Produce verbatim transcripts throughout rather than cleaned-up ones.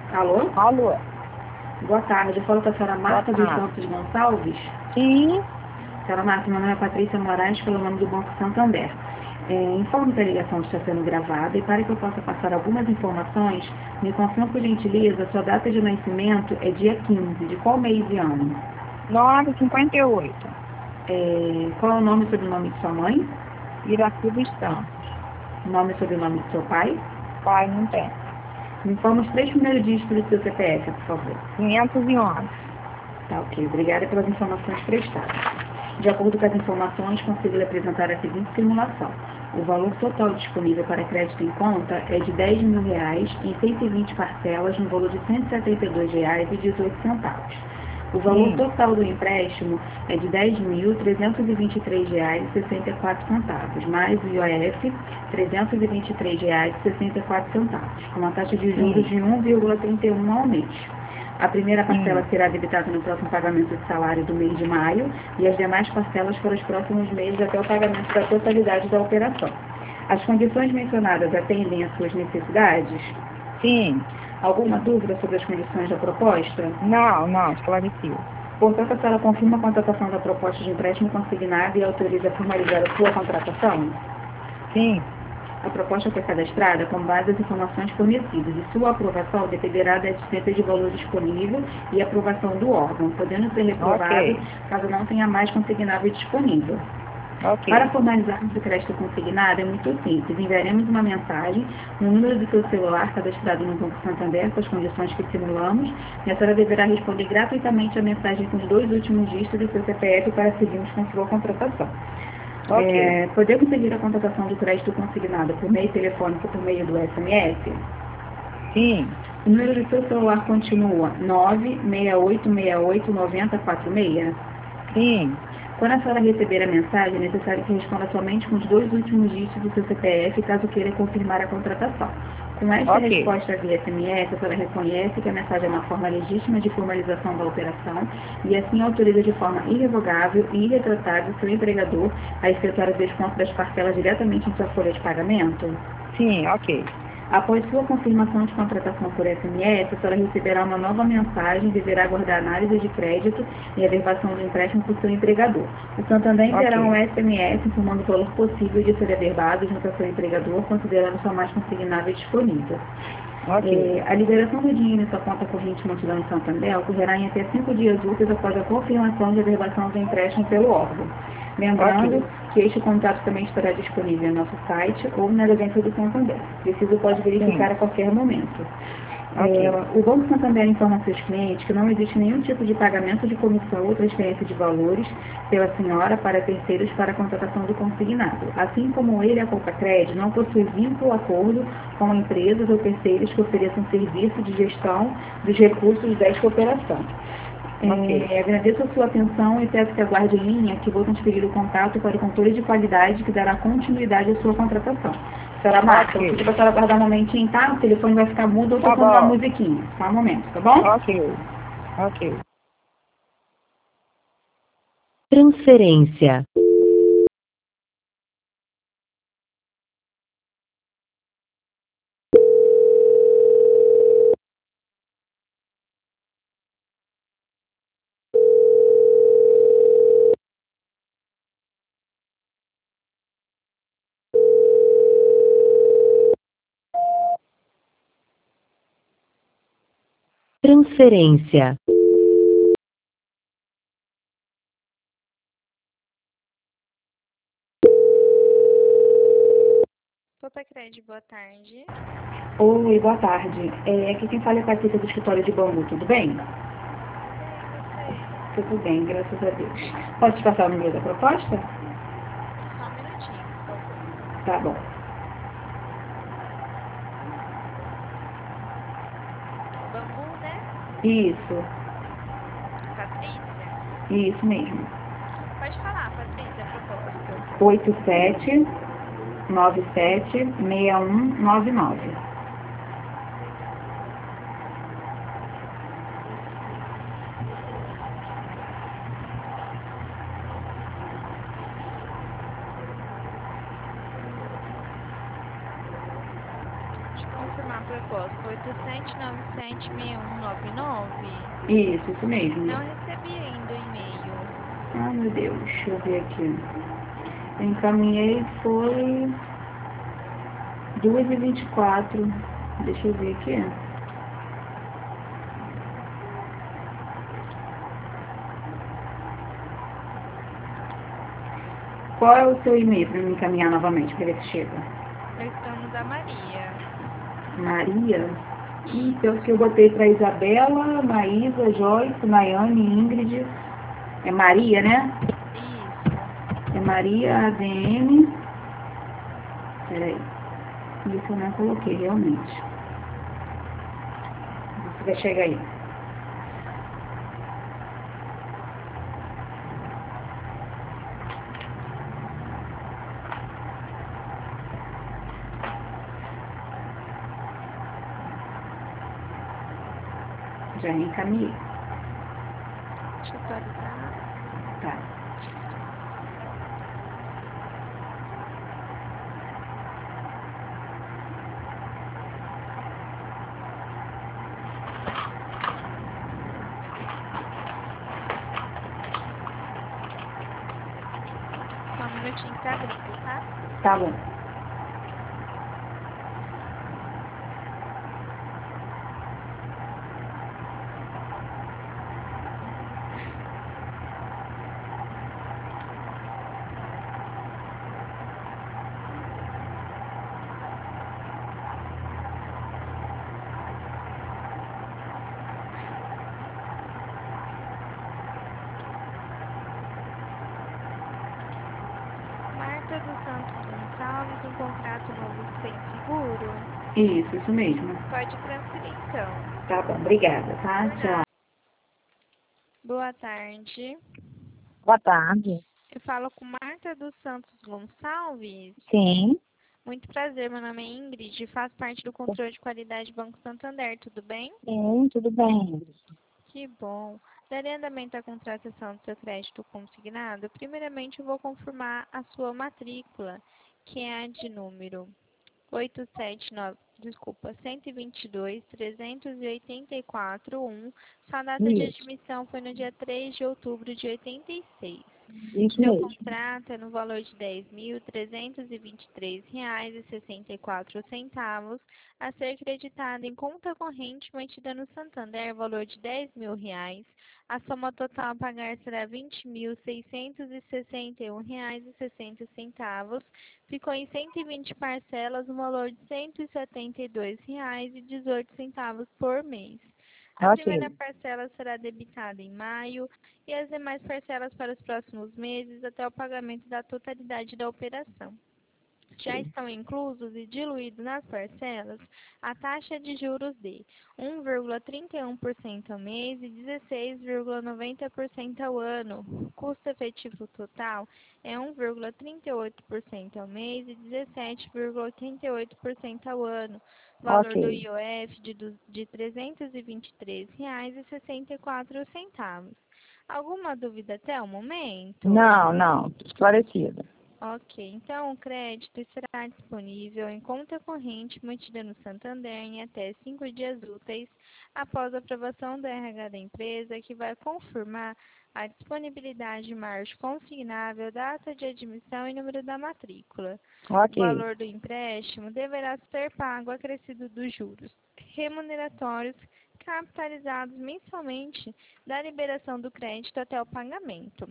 Alô? Alô? Boa tarde. Eu falo com a senhora Marta dos Santos Gonçalves. Sim. Senhora Marta, meu nome é Patrícia Moraes, pelo nome do Banco Santander. É, informo que a ligação está sendo gravada e para que eu possa passar algumas informações, me confirma por gentileza, sua data de nascimento é dia quinze, de qual mês e ano? nove cinquenta e oito. É, qual é o nome e sobrenome de sua mãe? Iraci Estão. Nome e sobrenome de seu pai? Pai não tem. Me informa os três primeiros dígitos do seu C P F, por favor. quinhentos e onze. Tá, ok. Obrigada pelas informações prestadas. De acordo com as informações, consigo lhe apresentar a seguinte simulação. O valor total disponível para crédito em conta é de dez mil reais em cento e vinte parcelas no valor de cento e setenta e dois reais e dezoito centavos. O valor Sim. total do empréstimo é de dez mil trezentos e vinte e três reais e sessenta e quatro centavos, mais o I O F, trezentos e vinte e três reais e sessenta e quatro centavos, com uma taxa de juros Sim. de um vírgula trinta e um ao mês. A primeira parcela Sim. será debitada no próximo pagamento de salário do mês de maio e as demais parcelas para os próximos meses até o pagamento da totalidade da operação. As condições mencionadas atendem às suas necessidades? Sim. Alguma dúvida sobre as condições da proposta? Não, não, esclarecido. Portanto, a senhora confirma a contratação da proposta de empréstimo consignado e autoriza a formalizar a sua contratação? Sim. A proposta foi cadastrada com base nas informações fornecidas e sua aprovação dependerá da existência de valor disponível e aprovação do órgão, podendo ser reprovado Ok. caso não tenha mais consignável disponível. Para Ok. formalizarmos o crédito consignado é muito simples. Enviaremos uma mensagem no número do seu celular cadastrado no Banco Santander com as condições que simulamos e a senhora deverá responder gratuitamente a mensagem com os dois últimos dígitos do seu C P F para seguirmos com sua contratação. Ok. É, poder conseguir a contratação do crédito consignado por meio telefônico por meio do S M S? Sim. O número do seu celular continua nove seis oito seis oito nove zero quatro seis? Sim. Quando a senhora receber a mensagem, é necessário que responda somente com os dois últimos dígitos do seu C P F, caso queira confirmar a contratação. Com esta Ok. resposta via S M S, a senhora reconhece que a mensagem é uma forma legítima de formalização da operação e assim autoriza de forma irrevogável e irretratável seu empregador a efetuar o desconto das parcelas diretamente em sua folha de pagamento? Sim, ok. Após sua confirmação de contratação por S M S, a senhora receberá uma nova mensagem e deverá aguardar a análise de crédito e a verbação do empréstimo por seu empregador. O Santander enviará um Ok. S M S informando o valor possível de ser averbado junto ao seu empregador, considerando sua mais consignável disponível. Ok. É, a liberação do dinheiro em sua conta corrente mantida no Santander ocorrerá em até cinco dias úteis após a confirmação de averbação do empréstimo pelo órgão. Lembrando Ok. que este contato também estará disponível no nosso site ou na agência do Santander. Preciso pode verificar Sim. a qualquer momento. É, Ok. o Banco Santander informa aos seus clientes que não existe nenhum tipo de pagamento de comissão ou transferência de valores pela senhora para terceiros para a contratação do consignado. Assim como ele, a Copacred, não possui vínculo ou acordo com empresas ou terceiros que ofereçam serviço de gestão dos recursos desta operação. Ok. É, agradeço a sua atenção e peço que aguarde em linha que vou transferir o contato para o controle de qualidade que dará continuidade à sua contratação. Senhora Marta, vou Ok. pedir para a senhora aguardar um momentinho, tá? O telefone vai ficar mudo ou Tá tocando uma bom. musiquinha. Só um momento, tá bom? Ok. Ok. Transferência. Transferência. Copacred, boa tarde. Oi, boa tarde. É, aqui quem fala é a Patrícia do escritório de Bangu, tudo bem? Tudo bem, e você? Tudo bem, graças a Deus. Pode te passar o número da proposta? Só um minutinho, por favor. Tá bom. Bangu, né? Isso, Patrícia? isso mesmo. Pode falar, Patrícia, a proposta. oito sete nove sete seis um nove nove. Deixa eu confirmar Propósito oitocentos, novecentos, sessenta e um, noventa e nove. Isso, isso mesmo. Não recebi ainda o e-mail. Ah, meu Deus, deixa eu ver aqui. Eu encaminhei foi duas e vinte e quatro. Deixa eu ver aqui. Qual é o seu e-mail para me encaminhar novamente para ver se chega? Eu estou no da Maria. Maria? Então, que eu botei para Isabela, Maísa, Joyce, Nayane, Ingrid. É Maria, né? Isso. É Maria A D M. Peraí. Isso eu não coloquei, realmente. Você vai chegar aí. Já encaminhei. Deixa eu atualizar. Tá. Só um minutinho que tá abrindo, tá? Tá bom. Marta dos Santos Gonçalves, um contrato novo sem seguro? Isso, isso mesmo. Pode transferir então. Tá bom, obrigada, tá? Por Tchau. nada. Boa tarde. Boa tarde. Eu falo com Marta dos Santos Gonçalves. Sim. Muito prazer, meu nome é Ingrid e faço parte do controle de qualidade Banco Santander, tudo bem? Sim, tudo bem. Que bom. Daria andamento à contratação do seu crédito consignado? Primeiramente, eu vou confirmar a sua matrícula, que é a de número oitocentos e setenta e nove, desculpa, cento e vinte e dois, trezentos e oitenta e quatro, um. Sua data de Isso, admissão foi no dia três de outubro de oitenta e seis. isso Seu mesmo. contrato é no valor de dez mil trezentos e vinte e três reais e sessenta e quatro centavos, a ser creditado em conta corrente mantida no Santander, valor de dez mil reais. A soma total a pagar será vinte mil seiscentos e sessenta e um reais e sessenta centavos. Ficou em cento e vinte parcelas, no valor de cento e setenta e dois reais e dezoito centavos por mês. A primeira Ok. parcela será debitada em maio e as demais parcelas para os próximos meses até o pagamento da totalidade da operação. Já estão inclusos e diluídos nas parcelas a taxa de juros de um vírgula trinta e um por cento ao mês e dezesseis vírgula noventa por cento ao ano. Custo efetivo total é um vírgula trinta e oito por cento ao mês e dezessete vírgula oitenta e oito por cento ao ano. Valor do Ok. I O F de, du- de trezentos e vinte e três reais e sessenta e quatro centavos. Alguma dúvida até o momento? Não, não. Esclarecida. Ok, então o crédito estará disponível em conta corrente mantida no Santander em até cinco dias úteis após a aprovação do R H da empresa, que vai confirmar a disponibilidade de margem consignável, data de admissão e número da matrícula. O Ok. valor do empréstimo deverá ser pago acrescido dos juros remuneratórios capitalizados mensalmente da liberação do crédito até o pagamento.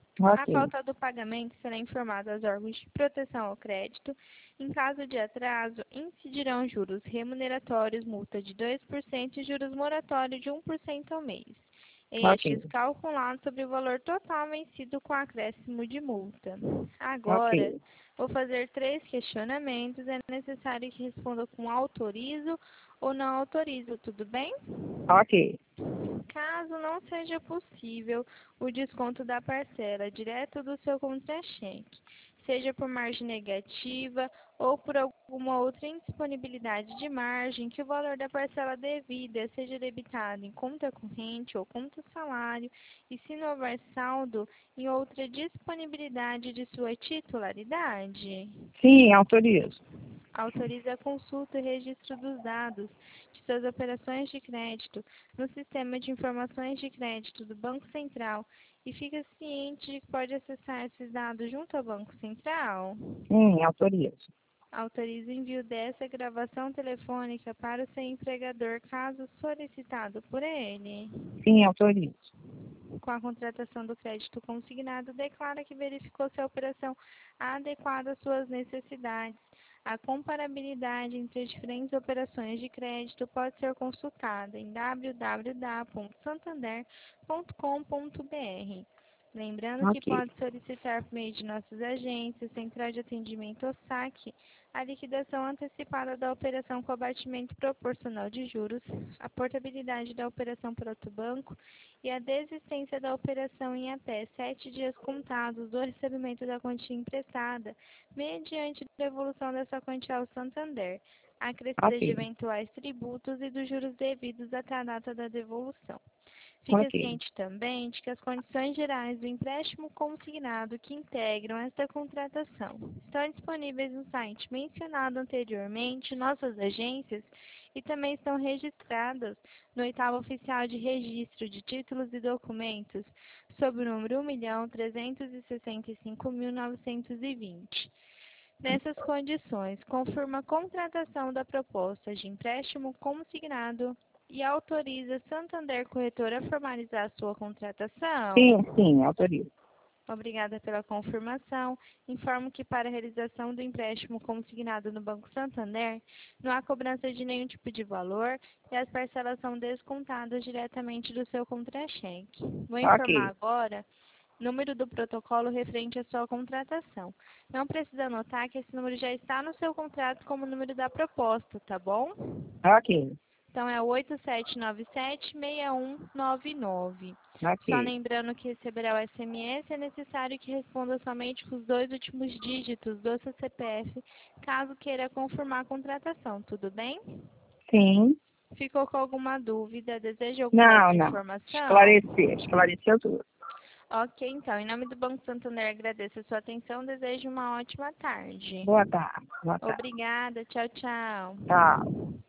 A Ok. falta do pagamento será informada aos órgãos de proteção ao crédito. Em caso de atraso, incidirão juros remuneratórios, multa de dois por cento e juros moratórios de um por cento ao mês. Estes Ok. calculados sobre o valor total vencido com acréscimo de multa. Agora, Ok. vou fazer três questionamentos. É necessário que responda com autorizo ou não autorizo, tudo bem? Ok. Caso não seja possível o desconto da parcela direto do seu contra-cheque, seja por margem negativa ou por alguma outra indisponibilidade de margem, que o valor da parcela devida seja debitado em conta corrente ou conta salário, e se não houver saldo, em outra disponibilidade de sua titularidade. Sim, autorizo. Autoriza a consulta e registro dos dados de suas operações de crédito no Sistema de Informações de Crédito do Banco Central e fica ciente de que pode acessar esses dados junto ao Banco Central? Sim, autorizo. Autoriza o envio dessa gravação telefônica para o seu empregador, caso solicitado por ele. Sim, autorizo. Com a contratação do crédito consignado, declara que verificou se a operação adequada às suas necessidades. A comparabilidade entre as diferentes operações de crédito pode ser consultada em w w w ponto santander ponto com ponto b r. Lembrando que Ok. pode solicitar por meio de nossas agências, Central de Atendimento ou saque, a liquidação antecipada da operação com abatimento proporcional de juros, a portabilidade da operação para outro banco e a desistência da operação em até sete dias contados do recebimento da quantia emprestada, mediante devolução dessa quantia ao Santander, acrescida de Ok. eventuais tributos e dos juros devidos até a data da devolução. Fique Ok. ciente também de que as condições gerais do empréstimo consignado que integram esta contratação estão disponíveis no site mencionado anteriormente, nossas agências, e também estão registradas no oitavo oficial de registro de títulos e documentos, sob o número um milhão trezentos e sessenta e cinco mil novecentos e vinte. Nessas condições, confirma a contratação da proposta de empréstimo consignado e autoriza Santander Corretora a formalizar a sua contratação? Sim, sim, autorizo. Obrigada pela confirmação. Informo que para a realização do empréstimo consignado no Banco Santander, não há cobrança de nenhum tipo de valor e as parcelas são descontadas diretamente do seu contra-cheque. Vou informar Ok. agora o número do protocolo referente à sua contratação. Não precisa anotar que esse número já está no seu contrato como número da proposta, tá bom? Ok. Então é oito sete nove sete, seis um nove nove. Ok. Só lembrando que receberá o S M S, é necessário que responda somente com os dois últimos dígitos do seu C P F, caso queira confirmar a contratação, tudo bem? Sim. Ficou com alguma dúvida? Deseja alguma Não, outra não. informação? Esclarecer. Esclareceu tudo. Ok, então, em nome do Banco Santander, agradeço a sua atenção, desejo uma ótima tarde. Boa tarde. Boa tarde. Obrigada, tchau, tchau. Tchau.